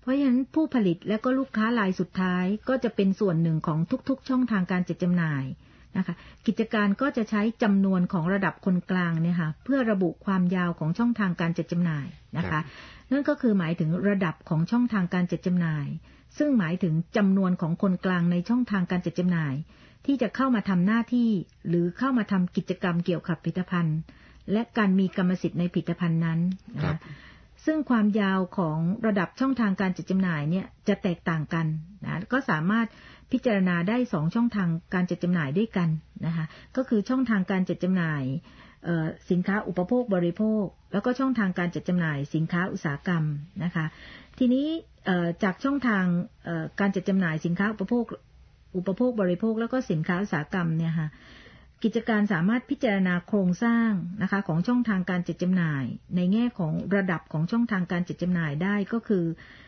[SPEAKER 5] เพราะฉะนั้นผู้ผลิตและก็ลูกค้ารายสุดท้ายก็จะเป็นส่วนหนึ่งของทุกๆช่องทางการจัดจำหน่ายนะคะกิจการก็จะใช้จำนวนของระดับคนกลางเนี่ยค่ะเพื่อระบุความยาวของช่องทางการจัดจำหน่ายนะคะนั่นก็คือหมายถึงระดับของช่องทางการจัดจำหน่ายซึ่งหมายถึงจำนวนของคนกลางในช่องทางการจัดจำหน่ายที่จะเข้ามาทำหน้าที่หรือเข้ามาทำกิจกรรมเกี่ยวกับผลิตภัณฑ์และการมีกรรมสิทธิ์ในผลิตภัณฑ์นั้นนะคะซึ่งความยาวของระดับช่องทางการจัดจำหน่ายเนี่ยจะแตกต่างกันนะก็สามารถพิจารณาได้2ช่องทางการจัดจำหน่ายด้วยกันนะคะก็คือช่องทางการจัดจำหน่ายสินค้าอุปโภคบริโภคแล้วก็ช่องทางการจัดจำหน่ายสินค้าอุตสาหกรรมนะคะทีนี้จากช่องทางการจัดจำหน่ายสินค้าอุปโภคบริโภคแล้วก็สินค้าอุตสาหกรรมเนี่ยค่ะกิจการสามารถพิจารณาโครงสร้างนะคะของช่องทางการจัดจำหน่ายในแง่ของระดับของช่องทางการจัดจำหน่ายได้ก็คือ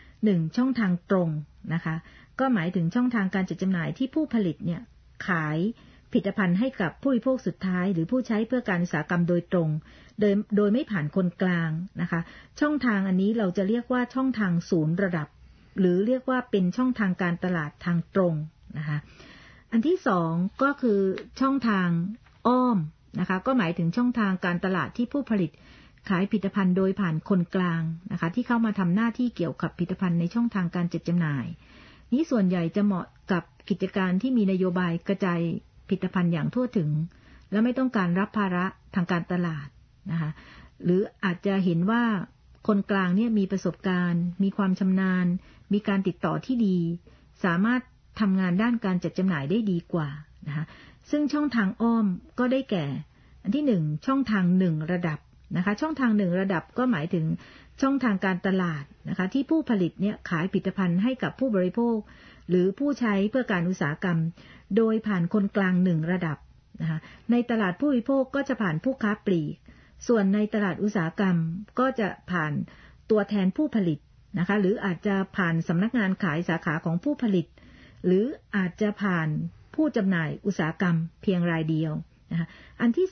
[SPEAKER 5] 1ช่องทางตรงนะคะก็หมายถึงช่องทางการจัดจำหน่ายที่ผู้ผลิตเนี่ยขายผลิตภัณฑ์ให้กับผู้บริโภคสุดท้ายหรือผู้ใช้เพื่อการอุตสาหกรรมโดยตรงโดยไม่ผ่านคนกลางนะคะช่องทางอันนี้เราจะเรียกว่าช่องทางศูนย์ระดับหรือเรียกว่าเป็นช่องทางการตลาดทางตรงนะคะอันที่2ก็คือช่องทางอ้อมนะคะก็หมายถึงช่องทางการตลาดที่ผู้ผลิตขายผลิตภัณฑ์โดยผ่านคนกลางนะคะที่เข้ามาทำหน้าที่เกี่ยวกับผลิตภัณฑ์ในช่องทางการจัดจำหน่ายนี้ส่วนใหญ่จะเหมาะกับกิจการที่มีนโยบายกระจายผลิตภัณฑ์อย่างทั่วถึงและไม่ต้องการรับภาระทางการตลาดนะคะหรืออาจจะเห็นว่าคนกลางเนี่ยมีประสบการณ์มีความชำนาญมีการติดต่อที่ดีสามารถทำงานด้านการจัดจำหน่ายได้ดีกว่านะคะซึ่งช่องทางอ้อมก็ได้แก่อันที่1ช่องทาง1ระดับนะคะช่องทาง1ระดับก็หมายถึงช่องทางการตลาดนะคะที่ผู้ผลิตเนี่ยขายผลิตภัณฑ์ให้กับผู้บริโภคหรือผู้ใช้เพื่อการอุตสาหกรรมโดยผ่านคนกลาง1ระดับนะคะในตลาดผู้บริโภคก็จะผ่านผู้ค้าปลีกส่วนในตลาดอุตสาหกรรมก็จะผ่านตัวแทนผู้ผลิตนะคะหรืออาจจะผ่านสำนักงานขายสาขาของผู้ผลิตหรืออาจจะผ่านผู้จำหน่ายอุตสาหกรรมเพียงรายเดียวนะคะอันที่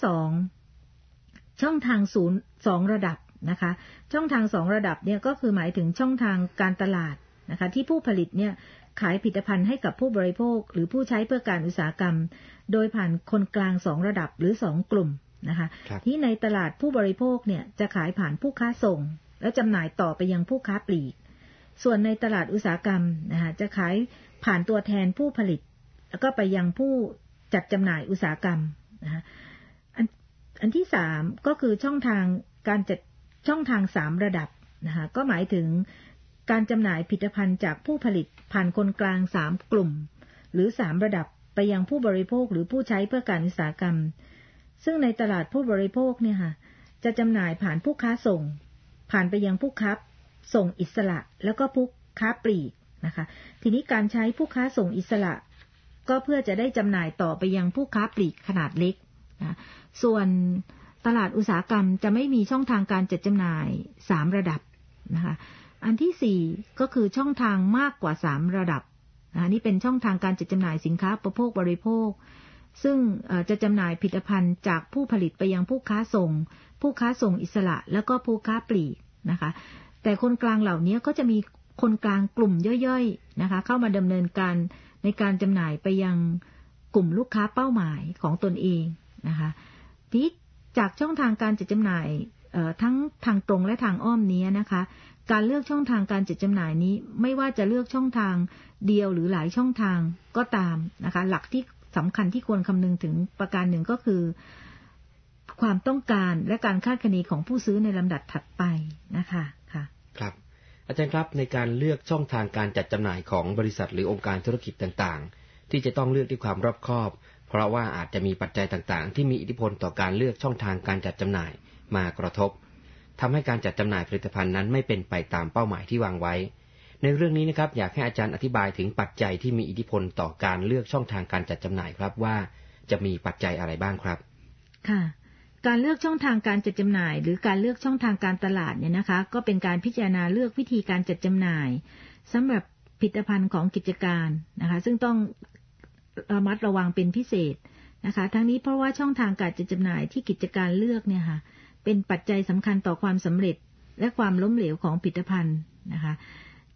[SPEAKER 5] 2ช่องทาง2ระดับนะคะช่องทาง2ระดับเนี่ยก็คือหมายถึงช่องทางการตลาดนะคะที่ผู้ผลิตเนี่ยขายผลิตภัณฑ์ให้กับผู้บริโภคหรือผู้ใช้เพื่อการอุตสาหกรรมโดยผ่านคนกลาง2ระดับหรือ2กลุ่มนะคะที่ในตลาดผู้บริโภคเนี่ยจะขายผ่านผู้ค้าส่งและจำหน่ายต่อไปยังผู้ค้าปลีกส่วนในตลาดอุตสาหกรรมนะคะจะขายผ่านตัวแทนผู้ผลิตแล้วก็ไปยังผู้จัดจำหน่ายอุตสาหกรรมนะคะอันที่3ก็คือช่องทางการจัดช่องทาง3ระดับนะคะก็หมายถึงการจำหน่ายผลิตภัณฑ์จากผู้ผลิตผ่านคนกลาง3กลุ่มหรือ3ระดับไปยังผู้บริโภคหรือผู้ใช้เพื่อการอุตสาหกรรมซึ่งในตลาดผู้บริโภคเนี่ยค่ะจะจำหน่ายผ่านผู้ค้าส่งผ่านไปยังผู้ค้าส่งอิสระแล้วก็ผู้ค้าปลีกนะคะทีนี้การใช้ผู้ค้าส่งอิสระก็เพื่อจะได้จำหน่ายต่อไปยังผู้ค้าปลีกขนาดเล็กนะส่วนตลาดอุตสาหกรรมจะไม่มีช่องทางการจัดจำหน่าย3ระดับนะคะอันที่4ก็คือช่องทางมากกว่า3ระดับนะนี่เป็นช่องทางการจัดจำหน่ายสินค้าอุปโภคบริโภคซึ่งจะจำหน่ายผลิตภัณฑ์จากผู้ผลิตไปยังผู้ค้าส่งอิสระแล้วก็ผู้ค้าปลีกนะคะแต่คนกลางเหล่านี้ก็จะมีคนกลางกลุ่มย่อยๆนะคะเข้ามาดำเนินการในการจำหน่ายไปยังกลุ่มลูกค้าเป้าหมายของตนเองนะคะที่จากช่องทางการจัดจำหน่ายทั้งทางตรงและทางอ้อมนี้นะคะการเลือกช่องทางการจัดจำหน่ายนี้ไม่ว่าจะเลือกช่องทางเดียวหรือหลายช่องทางก็ตามนะคะหลักที่สำคัญที่ควรคำนึงถึงประการหนึ่งก็คือความต้องการและการคาดคะเนของผู้ซื้อในลำดับถัดไปนะคะค่ะ
[SPEAKER 4] ครับอาจารย์ครับในการเลือกช่องทางการจัดจำหน่ายของบริษัทหรือองค์การธุรกิจต่างๆที่จะต้องเลือกด้วยความรอบคอบเพราะว่าอาจจะมีปัจจัยต่างๆที่มีอิทธิพลต่อการเลือกช่องทางการจัดจำหน่ายมากระทบทำให้การจัดจำหน่ายผลิตภัณฑ์นั้นไม่เป็นไปตามเป้าหมายที่วางไว้ในเรื่องนี้นะครับอยากให้อาจารย์อธิบายถึงปัจจัยที่มีอิทธิพลต่อการเลือกช่องทางการจัดจำหน่ายครับว่าจะมีปัจจัยอะไรบ้างครับ
[SPEAKER 5] ค่ะการเลือกช่องทางการจัดจำหน่ายหรือการเลือกช่องทางการตลาดเนี่ยนะคะก็เป็นการพิจารณาเลือกวิธีการจัดจำหน่ายสำหรับผลิตภัณฑ์ของกิจการนะคะซึ่งต้องระมัดระวังเป็นพิเศษนะคะทั้งนี้เพราะว่าช่องทางการจัดจำหน่ายที่กิจการเลือกเนี่ยค่ะเป็นปัจจัยสำคัญต่อความสำเร็จและความล้มเหลวของผลิตภัณฑ์นะคะ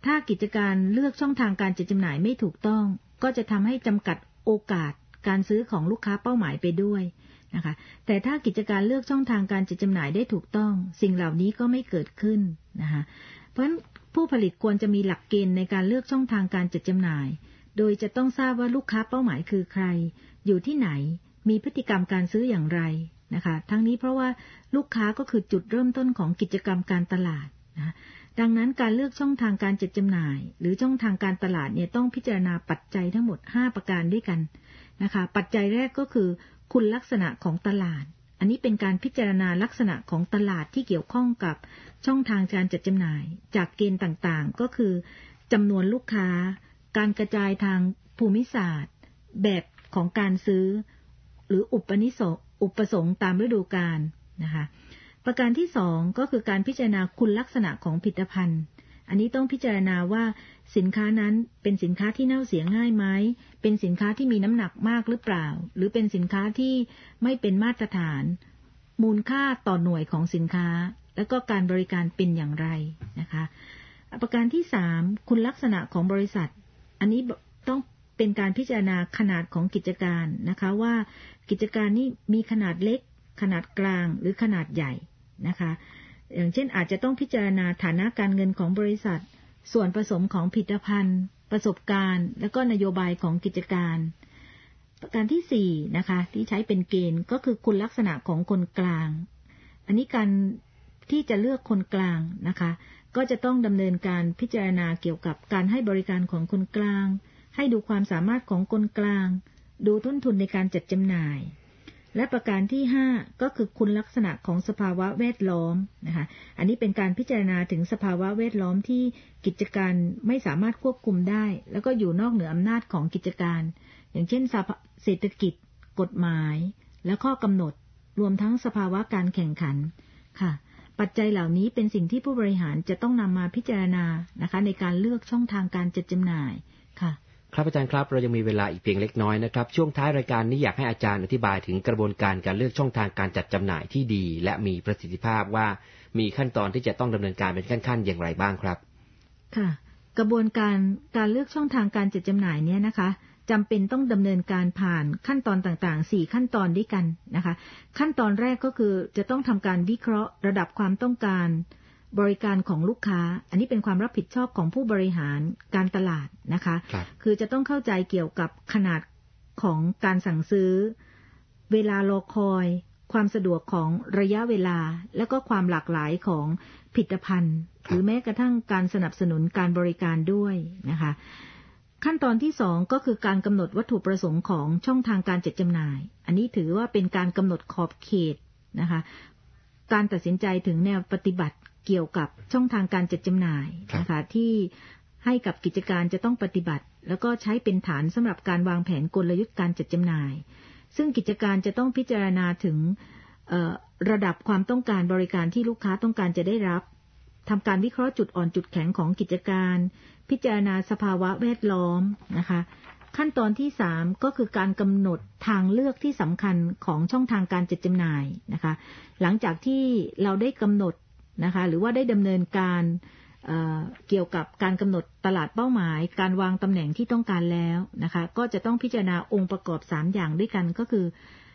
[SPEAKER 5] ถ้ากิจการเลือกช่องทางการจัดจำหน่ายไม่ถูกต้องก็จะทำให้จำกัดโอกาสการซื้อของลูกค้าเป้าหมายไปด้วยนะคะแต่ถ้ากิจการเลือกช่องทางการจัดจำหน่ายได้ถูกต้องสิ่งเหล่านี้ก็ไม่เกิดขึ้นนะคะเพราะฉะนั้นผู้ผลิตควรจะมีหลักเกณฑ์ในการเลือกช่องทางการจัดจำหน่ายโดยจะต้องทราบว่าลูกค้าเป้าหมายคือใครอยู่ที่ไหนมีพฤติกรรมการซื้ออย่างไรนะคะทั้งนี้เพราะว่าลูกค้าก็คือจุดเริ่มต้นของกิจกรรมการตลาดนะดังนั้นการเลือกช่องทางการจัดจำหน่ายหรือช่องทางการตลาดเนี่ยต้องพิจารณาปัจจัยทั้งหมด5ประการด้วยกันนะคะปัจจัยแรกก็คือคุณลักษณะของตลาดอันนี้เป็นการพิจารณาลักษณะของตลาดที่เกี่ยวข้องกับช่องทางการจัดจำหน่ายจากเกณฑ์ต่างๆก็คือจำนวนลูกค้าการกระจายทางภูมิศาสตร์แบบของการซื้อหรืออุปสงค์ตามฤดูกาลนะคะประการที่2ก็คือการพิจารณาคุณลักษณะของผลิตภัณฑ์อันนี้ต้องพิจารณาว่าสินค้านั้นเป็นสินค้าที่เน่าเสียง่ายไหมเป็นสินค้าที่มีน้ำหนักมากหรือเปล่าหรือเป็นสินค้าที่ไม่เป็นมาตรฐานมูลค่าต่อหน่วยของสินค้าแล้วก็การบริการเป็นอย่างไรนะคะประการที่3คุณลักษณะของบริษัทอันนี้ต้องเป็นการพิจารณาขนาดของกิจการนะคะว่ากิจการนี้มีขนาดเล็กขนาดกลางหรือขนาดใหญ่นะคะอย่างเช่นอาจจะต้องพิจารณาฐานะการเงินของบริษัทส่วนผสมของผลิตภัณฑ์ประสบการณ์และก็นโยบายของกิจการประการที่4นะคะที่ใช้เป็นเกณฑ์ก็คือคุณลักษณะของคนกลางอันนี้การที่จะเลือกคนกลางนะคะก็จะต้องดำเนินการพิจารณาเกี่ยวกับการให้บริการของคนกลางให้ดูความสามารถของคนกลางดูต้นทุนในการจัดจำหน่ายและประการที่5ก็คือคุณลักษณะของสภาวะแวดล้อมนะคะอันนี้เป็นการพิจารณาถึงสภาวะแวดล้อมที่กิจการไม่สามารถควบคุมได้แล้วก็อยู่นอกเหนืออำนาจของกิจการอย่างเช่นเศรษฐกิจกฎหมายและข้อกำหนดรวมทั้งสภาวะการแข่งขันค่ะปัจจัยเหล่านี้เป็นสิ่งที่ผู้บริหารจะต้องนำมาพิจารณานะคะในการเลือกช่องทางการจัดจำหน่ายค่ะ
[SPEAKER 4] ครับอาจารย์ครับเรายังมีเวลาอีกเพียงเล็กน้อยนะครับช่วงท้ายรายการนี้อยากให้อาจารย์อธิบายถึงกระบวนการการเลือกช่องทางการจัดจำหน่ายที่ดีและมีประสิทธิภาพว่ามีขั้นตอนที่จะต้องดำเนินการเป็นขั้นๆอย่างไรบ้างครับค่ะ
[SPEAKER 5] กระบวนการเลือกช่องทางการจัดจำหน่ายเนี่ยนะคะจำเป็นต้องดำเนินการผ่านขั้นตอนต่างๆ4ขั้นตอนด้วยกันนะคะขั้นตอนแรกก็คือจะต้องทำการวิเคราะห์ระดับความต้องการบริการของลูกค้าอันนี้เป็นความรับผิดชอบของผู้บริหารการตลาดนะคะคือจะต้องเข้าใจเกี่ยวกับขนาดของการสั่งซื้อเวลารอคอยความสะดวกของระยะเวลาแล้วก็ความหลากหลายของผลิตภัณฑ์หรือแม้กระทั่งการสนับสนุนการบริการด้วยนะคะขั้นตอนที่2ก็คือการกำหนดวัตถุประสงค์ของช่องทางการจัดจำหน่ายอันนี้ถือว่าเป็นการกำหนดขอบเขตนะคะการตัดสินใจถึงแนวปฏิบัติเกี่ยวกับช่องทางการจัดจำหน่ายนะคะที่ให้กับกิจการจะต้องปฏิบัติแล้วก็ใช้เป็นฐานสำหรับการวางแผนกลยุทธ์การจัดจำหน่ายซึ่งกิจการจะต้องพิจารณาถึงระดับความต้องการบริการที่ลูกค้าต้องการจะได้รับทำการวิเคราะห์จุดอ่อนจุดแข็งของกิจการพิจารณาสภาวะแวดล้อมนะคะขั้นตอนที่3ก็คือการกำหนดทางเลือกที่สำคัญของช่องทางการจัดจำหน่ายนะคะหลังจากที่เราได้กำหนดนะคะหรือว่าได้ดำเนินการเกี่ยวกับการกำหนดตลาดเป้าหมายการวางตำแหน่งที่ต้องการแล้วนะคะก็จะต้องพิจารณาองค์ประกอบ3อย่างด้วยกันก็คือ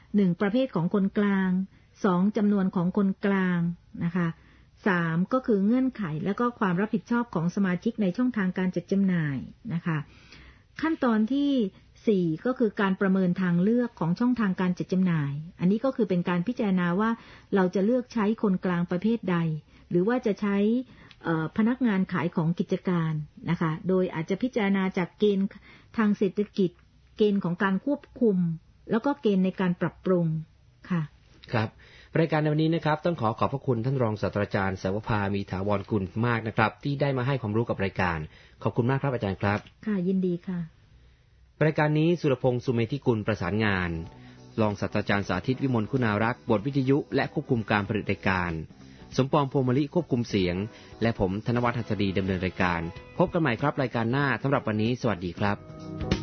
[SPEAKER 5] 1ประเภทของคนกลาง2จำนวนของคนกลางนะคะ3ก็คือเงื่อนไขและก็ความรับผิดชอบของสมาชิกในช่องทางการจัดจำหน่ายนะคะขั้นตอนที่4ก็คือการประเมินทางเลือกของช่องทางการจัดจำหน่ายอันนี้ก็คือเป็นการพิจารณาว่าเราจะเลือกใช้คนกลางประเภทใดหรือว่าจะใช้พนักงานขายของกิจการนะคะโดยอาจจะพิจารณาจากเกณฑ์ทางเศรษฐกิจเกณฑ์ของการควบคุมแล้วก็เกณฑ์ในการปรับปรุงค่ะ
[SPEAKER 4] ครับรายการในวันนี้นะครับต้องขอบพระคุณท่านรองศาสตราจารย์เสาวภามีถาวรกุลมากนะครับที่ได้มาให้ความรู้กับรายการขอบคุณมากครับอาจารย์ครับ
[SPEAKER 5] ค่ะยินดีค่ะ
[SPEAKER 4] รายการนี้สุรพงษ์สุเมธิกุลประสานงานรองศาสตราจารย์สาธิตวิมลคุณารักษ์บทวิทยุและควบคุมการผลิตรายการสมปองพวงมลิควบคุมเสียงและผมธนวัฒน์หัสดีดำเนินรายการพบกันใหม่ครับรายการหน้าสำหรับวันนี้สวัสดีครับ